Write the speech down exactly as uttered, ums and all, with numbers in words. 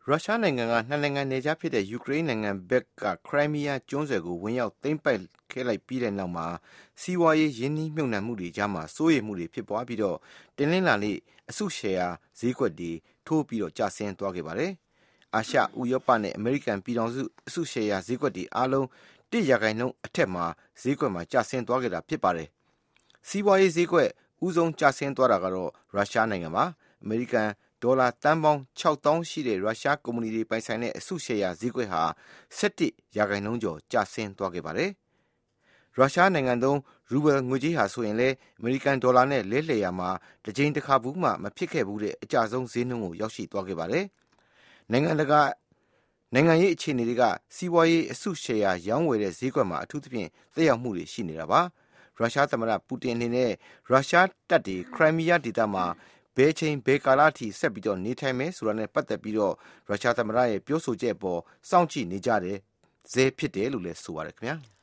ရုရှားနိုင်ငံကနှစ်နိုင်ငံနယ်ခြားဖြစ်တဲ့ယူကရိန်းနိုင်ငံဘက်ကခရိုင်းမီးယားကျွန်းဆွယ်ကိုဝင်ရောက်သိမ်းပိုက်ခဲ့လိုက်ပြီးတဲ့နောက်မှာစီးပွားရေးရင်းနှီးမြှုပ်နှံမှုတွေကြားမှာစိုးရိမ်မှုတွေဖြစ်ပွားပြီးတော့တင်းလင်းလာလေအစုရှယ်ယာဈေးကွက်တွေထိုးပြီးတော့ကျဆင်းသွားခဲ့ပါတယ်။အာရှ၊ဥရောပနဲ့အမေရိကန်ပြည်ထောင်စုအစုရှယ်ယာဈေးကွက်တွေအားလုံးတစ်ရာခိုင်နှုန်းအထက်မှာဈေးကွက်မှာကျဆင်းသွားခဲ့တာဖြစ်ပါတယ်။စီးပွားရေးဈေးကွက်ဦးဆုံးကျဆင်းသွားတာကတော့ရုရှားနိုင်ငံပါ။အမေရိကန်ဒေါ်လာတန်ပေါင်းခြောက်သောင်းရှိတဲ့ရုရှားကုမ္ပဏီတွေပိုင်ဆိုင်တဲ့အစုရှယ်ယာဈေးကွက်ဟာဆယ့်တစ်ရာခိုင်နှုန်းကျော်ကျဆင်းသွားခဲ့ပါတယ်။ရုရှားနိုင်ငံသုံးရူဘယ်ငွေကြေးဟာဆိုရင်လည်းအမေရိကန်ဒေါ်လာနဲ့လဲလှယ်ရာမှာတစ်ကြိမ်တစ်ခါဘူးမှမဖြစ်ခဲ့ဘူးတဲ့အကျဆုံးဈေးနှုန်းကိုရောက်ရှိသွားခဲ့ပါတယ်။နိုင်ငံတကာနိုင်ငံရေးအခြေအနေတွေကစီးပွားရေးအစုရှယ်ယာရောင်းဝယ်တဲ့ဈေးကွက်မှာအထူးသဖြင့်သက်ရောက်မှုတွေရှိနေတာပါ။ရုရှားသမ္မတပူတင်အနေနဲ့ရုရှားတပ်တွေခရိုင်းမီးယားဒေသမှာဘယ်ချိန်ဘယ်ကာလအထိဆက်ပြီးတော့နေထိုင်မယ်ဆိုတာနဲ့ပတ်သက်ပြီးတော့ရုရှားသမ္မတရဲ့ပြောဆိုချက်အပေါ်စောင့်ကြည့်နေကြတယ်ဇဲဖြစ်တယ်လို့လည်းဆိုပါတယ်ခင်ဗျာ။